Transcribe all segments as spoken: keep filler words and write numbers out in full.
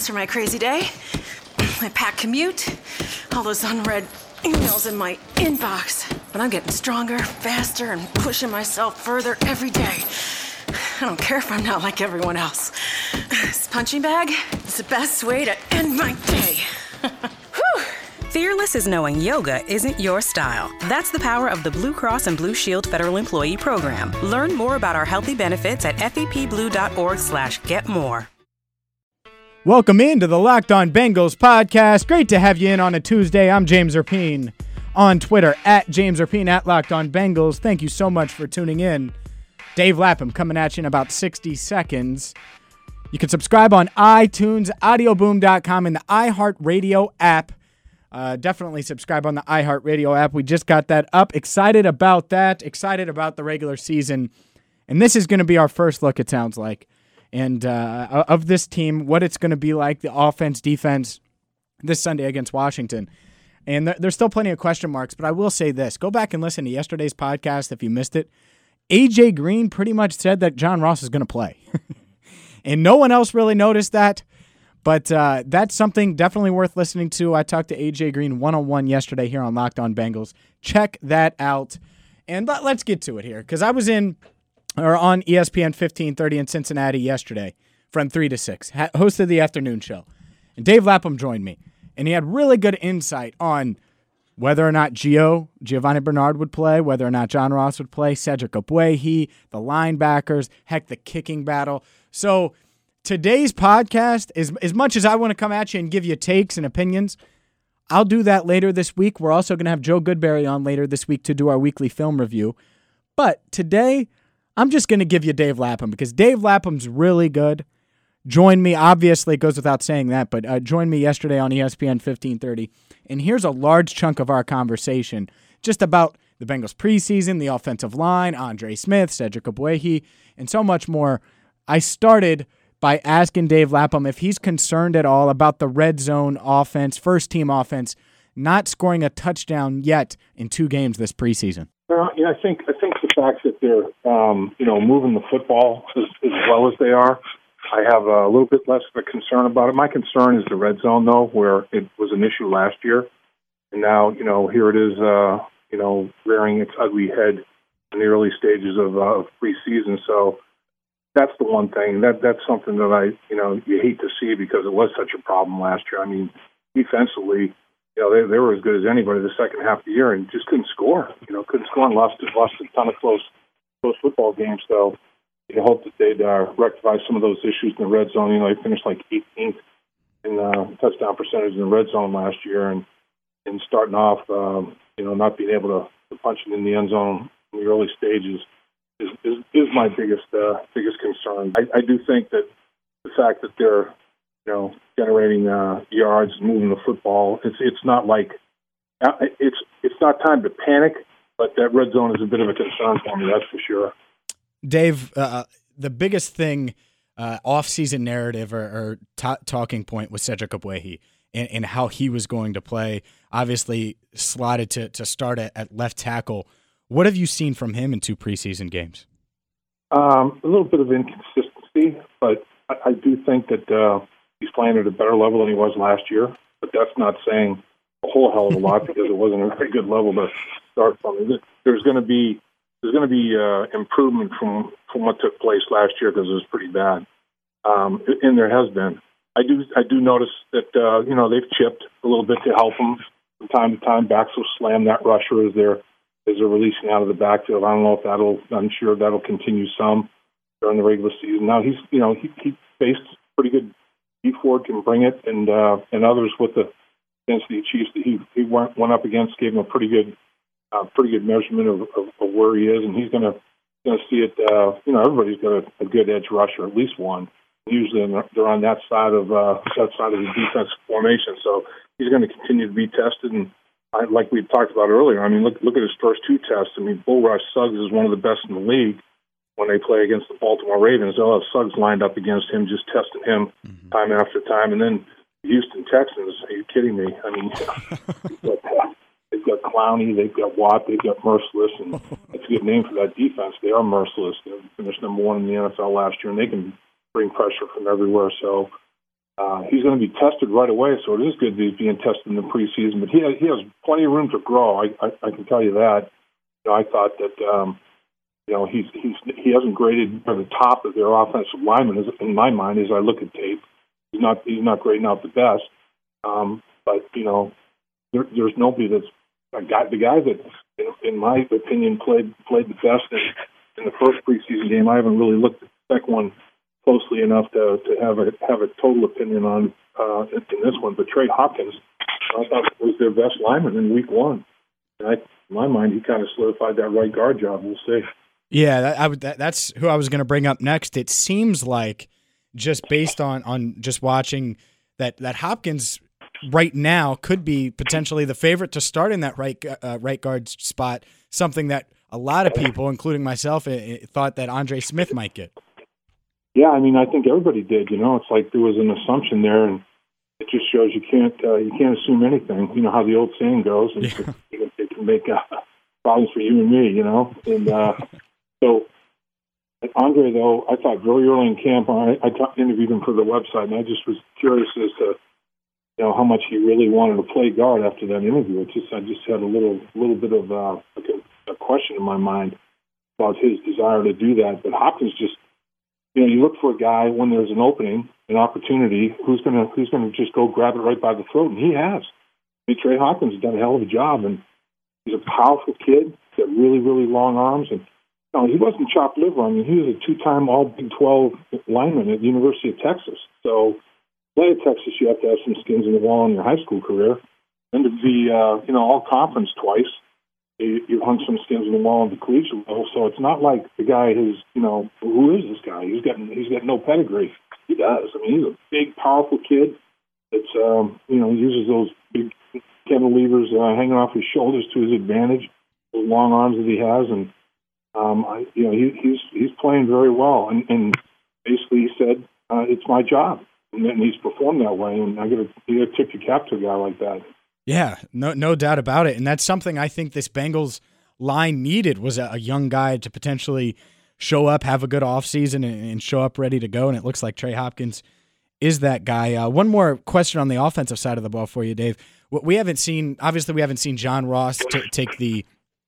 minutes for my crazy day. My packed commute, all those unread emails in my inbox. But I'm getting stronger, faster, and pushing myself further every day. I don't care if I'm not like everyone else. This punching bag is the best way to end my day. Whew. Fearless is knowing yoga isn't your style. That's the power of the Blue Cross and Blue Shield Federal Employee Program. Learn more about our healthy benefits at fepblue.org slash get more. Welcome into the Locked On Bengals podcast. Great to have you in on a Tuesday. I'm James Erpine on Twitter, at James Erpine, at Locked On Bengals. Thank you so much for tuning in. Dave Lapham coming at you in about sixty seconds. You can subscribe on iTunes, audio boom dot com, and the iHeartRadio app. Uh, definitely subscribe on the iHeartRadio app. We just got that up. Excited about that. Excited about the regular season. And this is going to be our first look, it sounds like, and uh, of this team, what it's going to be like, the offense, defense, this Sunday against Washington. And th- there's still plenty of question marks, but I will say this. Go back and listen to yesterday's podcast if you missed it. A J Green pretty much said that John Ross is going to play. And no one else really noticed that. But uh, that's something definitely worth listening to. I talked to A J Green one-on-one yesterday here on Locked On Bengals. Check that out. And let, let's get to it here, because I was in or on E S P N fifteen thirty in Cincinnati yesterday from three to six, ha- hosted the afternoon show. And Dave Lapham joined me, and he had really good insight on whether or not Gio, Giovanni Bernard would play, whether or not John Ross would play, Cedric Ogbuehi, the linebackers, heck, the kicking battle. So today's podcast, as, as much as I want to come at you and give you takes and opinions, I'll do that later this week. We're also going to have Joe Goodberry on later this week to do our weekly film review. But today, I'm just going to give you Dave Lapham, because Dave Lapham's really good. Join me, obviously it goes without saying that, but uh, join me yesterday on E S P N fifteen thirty. And here's a large chunk of our conversation just about the Bengals preseason, the offensive line, Andre Smith, Cedric Ogbuehi, and so much more. I started by asking Dave Lapham if he's concerned at all about the red zone offense, first-team offense, not scoring a touchdown yet in two games this preseason. Well, yeah, I think I think the fact that they're um, you know moving the football as, as well as they are, I have a little bit less of a concern about it. My concern is the red zone, though, where it was an issue last year, and now you know here it is, uh, you know, rearing its ugly head in the early stages of, uh, of preseason. So that's the one thing that that's something that I you know you hate to see, because it was such a problem last year. I mean, defensively, you know, they they were as good as anybody the second half of the year and just couldn't score. You know, couldn't score and lost lost a ton of close close football games. So you hope that they'd uh, rectify some of those issues in the red zone. You know, they finished like eighteenth in uh, touchdown percentage in the red zone last year, and and starting off, um, you know, not being able to, to punch it in the end zone in the early stages is is, is my biggest uh, biggest concern. I, I do think that the fact that they're you know generating uh, yards, moving the football, it's it's not like uh, it's it's not time to panic, but that red zone is a bit of a concern for me. That's for sure. Dave, uh, the biggest thing, uh, off-season narrative or, or t- talking point was Cedric Ogbuehi and, and how he was going to play. Obviously, slotted to, to start at, at left tackle. What have you seen from him in two preseason games? Um, a little bit of inconsistency, but I, I do think that uh, he's playing at a better level than he was last year. But that's not saying a whole hell of a lot, because it wasn't a very good level to start from. There's going to be There's going to be uh, improvement from, from what took place last year, because it was pretty bad, um, and there has been. I do I do notice that uh, you know they've chipped a little bit to help them from time to time. Backs will slam that rusher as they're as they're releasing out of the backfield. I don't know if that'll. I'm sure that'll continue some during the regular season. Now he's you know he he faced pretty good. D Ford can bring it, and uh, and others with the against the Chiefs that he he went, went up against gave him a pretty good. Uh, pretty good measurement of, of, of where he is, and he's going to going to see it. Uh, you know, everybody's got a, a good edge rusher, at least one. Usually, they're on that side of uh, that side of the defensive formation. So he's going to continue to be tested. And I, like we talked about earlier, I mean, look look at his first two tests. I mean, Bull Rush Suggs is one of the best in the league when they play against the Baltimore Ravens. They'll have Suggs lined up against him, just testing him mm-hmm. time after time. And then the Houston Texans. Are you kidding me? I mean. They've got Clowney, they've got Watt, they've got Merciless, and that's a good name for that defense. They are merciless. They finished number one in the N F L last year, and they can bring pressure from everywhere. So uh, he's going to be tested right away. So it is good that he's being tested in the preseason. But he has, he has plenty of room to grow. I, I, I can tell you that. You know, I thought that um, you know he's he's he hasn't graded at the top of their offensive lineman as, in my mind as I look at tape. He's not he's not grading out the best. Um, but you know, there, there's nobody that's a guy, the guy that, in, in my opinion, played played the best in, in the first preseason game. I haven't really looked at the second one closely enough to, to have a have a total opinion on uh, in this one. But Trey Hopkins, I thought was their best lineman in week one. And I, in my mind, he kind of solidified that right guard job. We'll see. Yeah, that, I would, that, that's who I was going to bring up next. It seems like, just based on, on just watching, that, that Hopkins right now could be potentially the favorite to start in that right uh, right guard spot, something that a lot of people, including myself, thought that Andre Smith might get. Yeah, I mean, I think everybody did. You know, it's like there was an assumption there, and it just shows you can't uh, you can't assume anything. You know how the old saying goes, and yeah. it, it can make uh, problems for you and me. You know, and uh, so Andre, though, I thought very early in camp, I, I talk, interviewed him for the website, and I just was curious as to you know how much he really wanted to play guard after that interview. It just I just had a little little bit of uh, like a, a question in my mind about his desire to do that. But Hopkins just. You know, you look for a guy when there's an opening, an opportunity, who's gonna who's gonna just go grab it right by the throat, and he has. I mean, Trey Hopkins has done a hell of a job, and he's a powerful kid. He's got really, really long arms, and you know, he wasn't chopped liver. I mean, he was a two-time All Big twelve lineman at the University of Texas. So, to play at Texas, you have to have some skins in the wall in your high school career, and to be uh, you know All Conference twice. You hung some skins on the wall at the collegiate level, so it's not like the guy who's, you know, who is this guy? He's got he's got no pedigree. He does. I mean, he's a big, powerful kid. That's um, you know, he uses those big cantilevers uh, hanging off his shoulders to his advantage. Those long arms that he has, and um, I, you know, he, he's he's playing very well. And, and basically, he said, uh, "It's my job," and then he's performed that way. And I got to you got to tip your cap to a guy like that. Yeah, no no doubt about it. And that's something I think this Bengals line needed was a, a young guy to potentially show up, have a good offseason, and, and show up ready to go. And it looks like Trey Hopkins is that guy. Uh, one more question on the offensive side of the ball for you, Dave. We haven't seen, obviously we haven't seen John Ross t- take the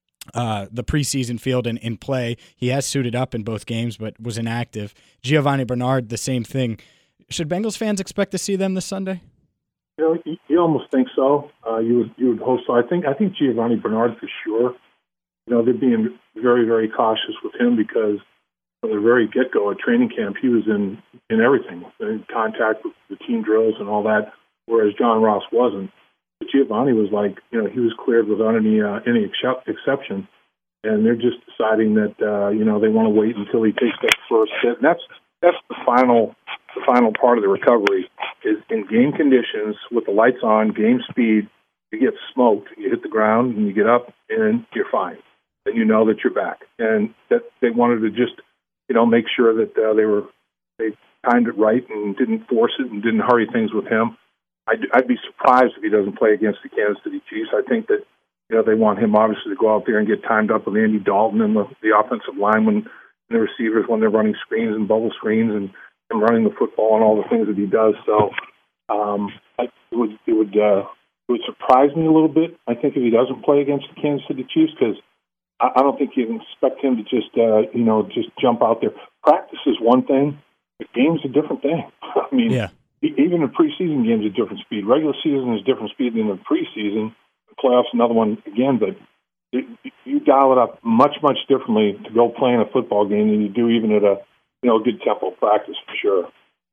uh, the preseason field and, and play. He has suited up in both games, but was inactive. Giovanni Bernard, the same thing. Should Bengals fans expect to see them this Sunday? You know, you, you almost think so. Uh, you would you would hope so. I think I think Giovanni Bernard for sure. You know, they're being very very cautious with him because from the very get go at training camp, he was in in everything, in contact with the team drills and all that. Whereas John Ross wasn't. But Giovanni was like, you know, he was cleared without any uh, any excep- exception, and they're just deciding that uh, you know they want to wait until he takes that first hit. And that's that's the final. The final part of the recovery is in game conditions with the lights on, game speed, you get smoked, you hit the ground and you get up and you're fine. Then you know that you're back. And that they wanted to just, you know, make sure that uh, they were, they timed it right and didn't force it and didn't hurry things with him. I'd, I'd be surprised if he doesn't play against the Kansas City Chiefs. I think that, you know, they want him obviously to go out there and get timed up with Andy Dalton and the, the offensive line when the receivers, when they're running screens and bubble screens and, and running the football and all the things that he does. So um, I, it would it would uh, it would surprise me a little bit. I think if he doesn't play against the Kansas City Chiefs, because I, I don't think you can expect him to just uh, you know just jump out there. Practice is one thing, but game's a different thing. I mean, yeah. even the preseason game's a different speed. Regular season is different speed than the preseason. The playoffs another one again, but it, you dial it up much much differently to go play in a football game than you do even at a you know, good tempo practice for sure.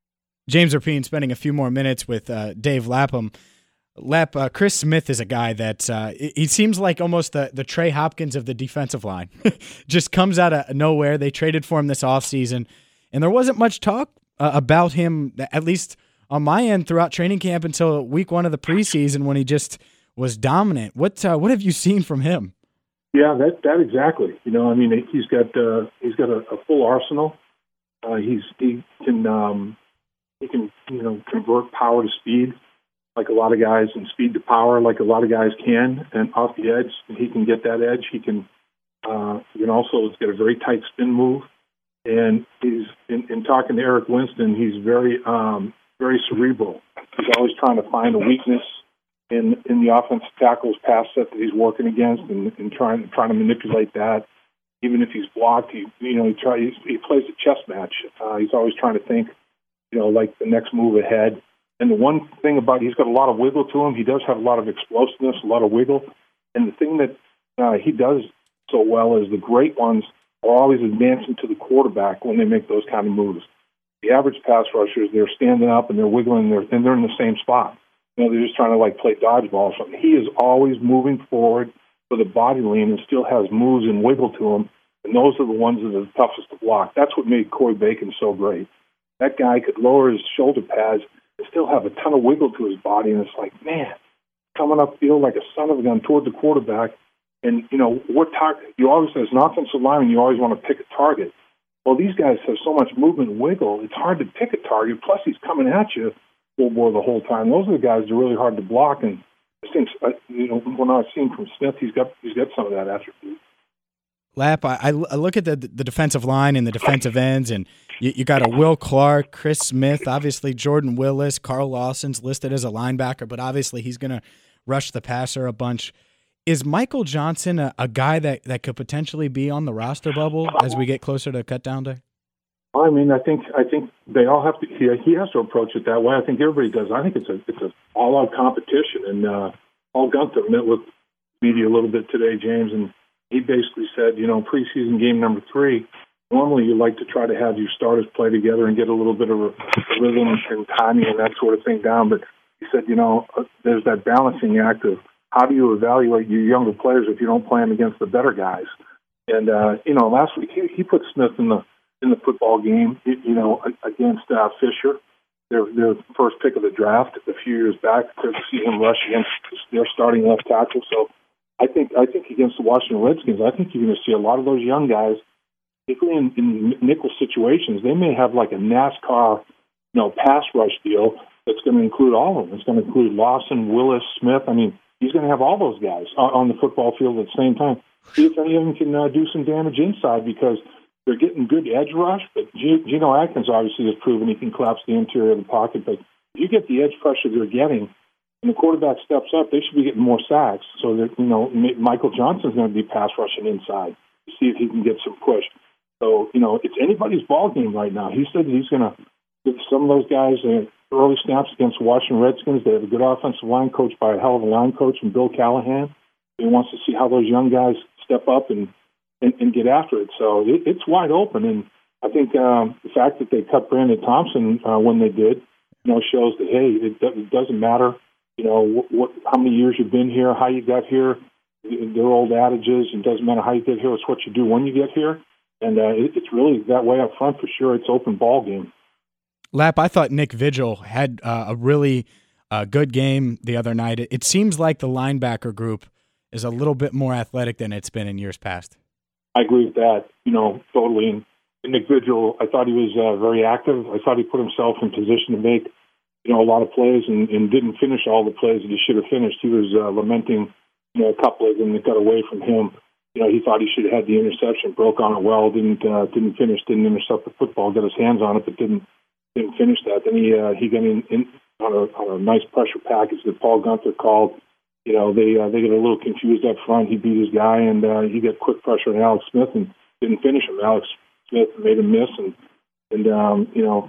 James Rapien spending a few more minutes with uh, Dave Lapham. Lap, uh, Chris Smith is a guy that uh, he seems like almost the, the Trey Hopkins of the defensive line. Just comes out of nowhere. They traded for him this offseason, and there wasn't much talk uh, about him, at least on my end, throughout training camp until week one of the preseason when he just was dominant. What uh, what have you seen from him? Yeah, that that exactly. You know, I mean, he's got uh, he's got a, a full arsenal. Uh, he's he can um, he can you know convert power to speed like a lot of guys, and speed to power like a lot of guys can. And off the edge, he can get that edge. He can uh, he can also get a very tight spin move. And he's in, in talking to Eric Winston, he's very um, very cerebral. He's always trying to find a weakness in in the offensive tackle's pass set that he's working against, and, and trying trying to manipulate that. Even if he's blocked, he you know he try he, he plays a chess match. Uh, he's always trying to think, you know, like the next move ahead. And the one thing about he's got a lot of wiggle to him. He does have a lot of explosiveness, a lot of wiggle. And the thing that uh, he does so well is the great ones are always advancing to the quarterback when they make those kind of moves. The average pass rushers, they're standing up and they're wiggling, and they're, and they're in the same spot. You know, they're just trying to like play dodgeball or something. He is always moving forward with a body lean and still has moves and wiggle to him. And those are the ones that are the toughest to block. That's what made Corey Bacon so great. That guy could lower his shoulder pads and still have a ton of wiggle to his body. And it's like, man, coming upfield like a son of a gun toward the quarterback. And, you know, what tar- you always, as an offensive lineman, you always want to pick a target. Well, these guys have so much movement and wiggle, it's hard to pick a target. Plus, he's coming at you full bore the whole time. Those are the guys that are really hard to block. And I think, you know, when I've seen from Smith, he's got he's got some of that attribute. Lap, I, I look at the the defensive line and the defensive ends, and you, you got a Will Clark, Chris Smith, obviously Jordan Willis, Carl Lawson's listed as a linebacker, but obviously he's going to rush the passer a bunch. Is Michael Johnson a, a guy that, that could potentially be on the roster bubble as we get closer to cut down day? I mean, I think I think they all have to. He, he has to approach it that way. I think everybody does. I think it's a it's a all out competition. And uh, Paul Gunther met with media a little bit today, James, and he basically said, you know, preseason game number three. Normally, you like to try to have your starters play together and get a little bit of a, a rhythm and timing and that sort of thing down. But he said, you know, uh, there's that balancing act of how do you evaluate your younger players if you don't play them against the better guys? And uh, you know, last week he, he put Smith in the in the football game, you know, against uh, Fisher, their their first pick of the draft a few years back. To see him rush against their starting left tackle. So I think I think against the Washington Redskins, I think you're going to see a lot of those young guys, particularly in, in nickel situations. They may have like a NASCAR, you know, pass rush deal that's going to include all of them. It's going to include Lawson, Willis, Smith. I mean, he's going to have all those guys on the football field at the same time. See if any of them can uh, do some damage inside, because they're getting good edge rush. But Geno Atkins obviously has proven he can collapse the interior of the pocket. But if you get the edge pressure they're getting, and the quarterback steps up, they should be getting more sacks. So that, you know, Michael Johnson's going to be pass rushing inside to see if he can get some push. So, you know, it's anybody's ball game right now. He said that he's going to give some of those guys uh, early snaps against the Washington Redskins. They have a good offensive line coach by a hell of a line coach in Bill Callahan. He wants to see how those young guys step up and, and, and get after it. So it, it's wide open. And I think um, the fact that they cut Brandon Thompson uh, when they did, you know, shows that, hey, it, it doesn't matter, you know, what, what, how many years you've been here, how you got here. They're old adages. It doesn't matter how you get here. It's what you do when you get here. And uh, it, it's really that way up front for sure. It's open ball game. Lap, I thought Nick Vigil had uh, a really uh, good game the other night. It, it seems like the linebacker group is a little bit more athletic than it's been in years past. I agree with that, you know, totally. And, and Nick Vigil, I thought he was uh, very active. I thought he put himself in position to make, you know, a lot of plays and, and didn't finish all the plays that he should have finished. He was uh, lamenting, you know, a couple of them that got away from him. You know, he thought he should have had the interception, broke on it well, didn't uh, didn't finish, didn't intercept the football, got his hands on it, but didn't didn't finish that. Then he uh, he got in, in on a on a nice pressure package that Paul Gunther called. You know, they uh, they get a little confused up front. He beat his guy, and uh, he got quick pressure on Alex Smith and didn't finish him. Alex Smith made him miss, and and um, you know,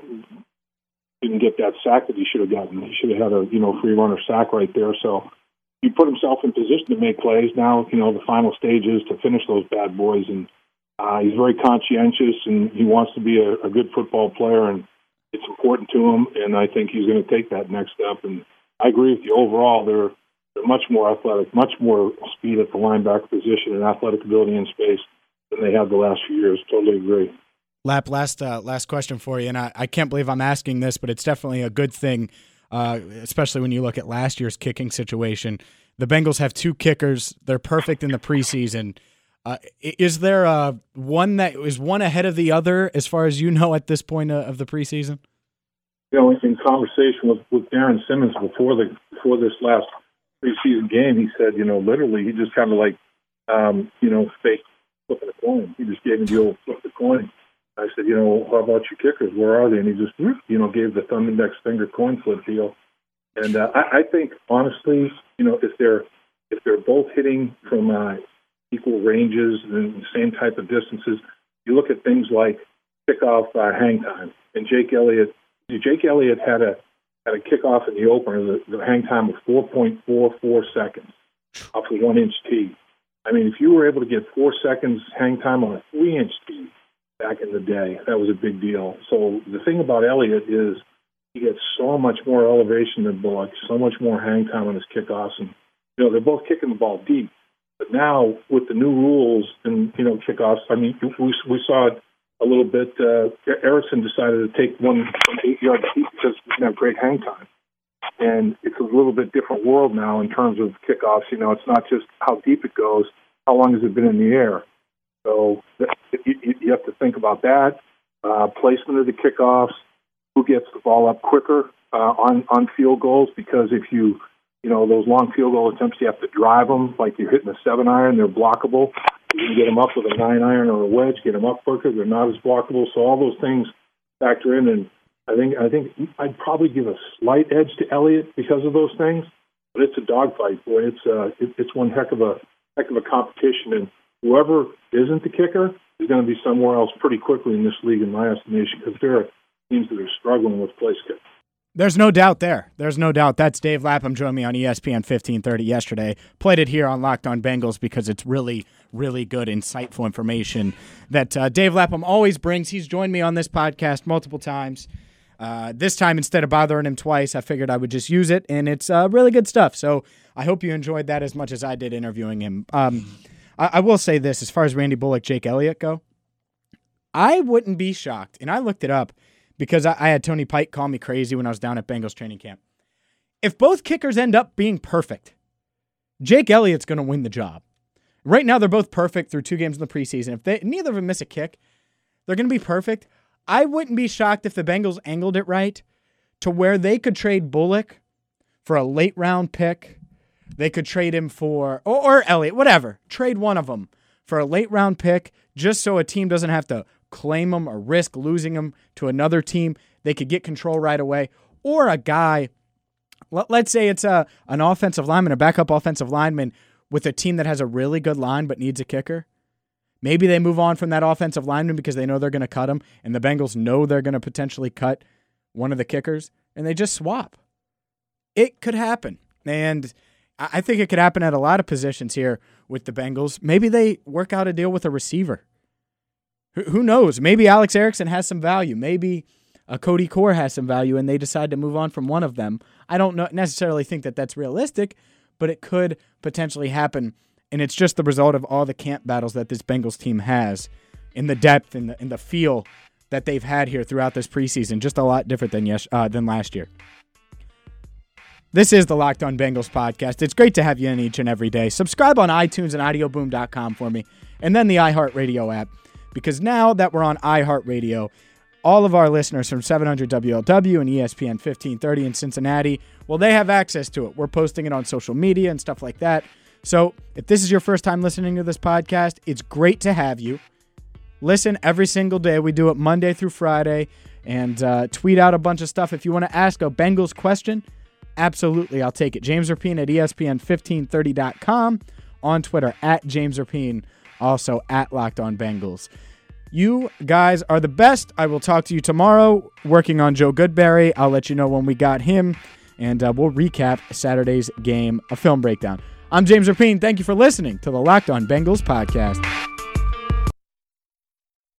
didn't get that sack that he should have gotten. He should have had a you know free runner sack right there. So he put himself in position to make plays. Now, you know, the final stage is to finish those bad boys, and uh, he's very conscientious, and he wants to be a, a good football player, and it's important to him, and I think he's going to take that next step. And I agree with you. Overall, they're they're much more athletic, much more speed at the linebacker position and athletic ability in space than they have the last few years. Totally agree. Lap, last uh, last question for you, and I, I can't believe I'm asking this, but it's definitely a good thing, uh, especially when you look at last year's kicking situation. The Bengals have two kickers. They're perfect in the preseason. Uh, is there uh, one that is one ahead of the other as far as you know at this point of the preseason? You know, in conversation with, with Darren Simmons before the before this last preseason game, he said, you know, literally, he just kind of like, um, you know, fake flipping a coin. He just gave him the old flip the coin. I said, you know, how about your kickers? Where are they? And he just, you know, gave the thumb index finger coin flip deal. And uh, I, I think, honestly, you know, if they're if they're both hitting from uh, equal ranges and the same type of distances, you look at things like kickoff uh, hang time. And Jake Elliott, Jake Elliott had a had a kickoff in the opener, the, the hang time of four point four four seconds off a one-inch tee. I mean, if you were able to get four seconds hang time on a three-inch tee back in the day, that was a big deal. So the thing about Elliott is he gets so much more elevation than Bullock, so much more hang time on his kickoffs. And, you know, they're both kicking the ball deep. But now with the new rules and, you know, kickoffs, I mean, we, we saw it a little bit. Uh, Erickson decided to take one from eight yards deep because he didn't have great hang time. And it's a little bit different world now in terms of kickoffs. You know, it's not just how deep it goes, how long has it been in the air. So you, you have to think about that. Uh, placement of the kickoffs, who gets the ball up quicker uh, on, on field goals, because if you, you know, those long field goal attempts, you have to drive them like you're hitting a seven iron, they're blockable. You can get them up with a nine iron or a wedge, get them up quicker, they're not as blockable. So all those things factor in, and I think I think I'd probably give a slight edge to Elliott because of those things. But it's a dogfight, boy. It's uh, it, it's one heck of a heck of a competition, and whoever isn't the kicker is going to be somewhere else pretty quickly in this league, in my estimation, because there are teams that are struggling with place kicks. There's no doubt there. There's no doubt. That's Dave Lapham joined me on E S P N fifteen thirty yesterday. Played it here on Locked On Bengals because it's really, really good, insightful information that uh, Dave Lapham always brings. He's joined me on this podcast multiple times. Uh, this time, instead of bothering him twice, I figured I would just use it, and it's uh, really good stuff. So I hope you enjoyed that as much as I did interviewing him. Um, I, I will say this, as far as Randy Bullock, Jake Elliott go, I wouldn't be shocked, and I looked it up, because I, I had Tony Pike call me crazy when I was down at Bengals training camp. If both kickers end up being perfect, Jake Elliott's going to win the job. Right now, they're both perfect through two games in the preseason. If they neither of them miss a kick, they're going to be perfect. I wouldn't be shocked if the Bengals angled it right to where they could trade Bullock for a late round pick. They could trade him for, or, or Elliott, whatever. Trade one of them for a late round pick just so a team doesn't have to claim him or risk losing him to another team. They could get control right away. Or a guy, let's say it's a an offensive lineman, a backup offensive lineman with a team that has a really good line but needs a kicker. Maybe they move on from that offensive lineman because they know they're going to cut him, and the Bengals know they're going to potentially cut one of the kickers, and they just swap. It could happen. And I think it could happen at a lot of positions here with the Bengals. Maybe they work out a deal with a receiver. Who knows? Maybe Alex Erickson has some value. Maybe uh, Cody Core has some value, and they decide to move on from one of them. I don't know, necessarily think that that's realistic, but it could potentially happen, and it's just the result of all the camp battles that this Bengals team has in the depth and the, in the feel that they've had here throughout this preseason, just a lot different than yes, uh, than last year. This is the Locked On Bengals podcast. It's great to have you in each and every day. Subscribe on iTunes and audio boom dot com for me, and then the iHeartRadio app, because now that we're on iHeartRadio, all of our listeners from seven hundred W L W and E S P N fifteen thirty in Cincinnati, well, they have access to it. We're posting it on social media and stuff like that. So if this is your first time listening to this podcast, it's great to have you. Listen every single day. We do it Monday through Friday, and uh, tweet out a bunch of stuff. If you want to ask a Bengals question, absolutely, I'll take it. James Rapien at E S P N fifteen thirty dot com, on Twitter at James Rapien, also at Locked On Bengals. You guys are the best. I will talk to you tomorrow, working on Joe Goodberry. I'll let you know when we got him, and uh, we'll recap Saturday's game, a film breakdown. I'm James Rapien. Thank you for listening to the Locked On Bengals podcast.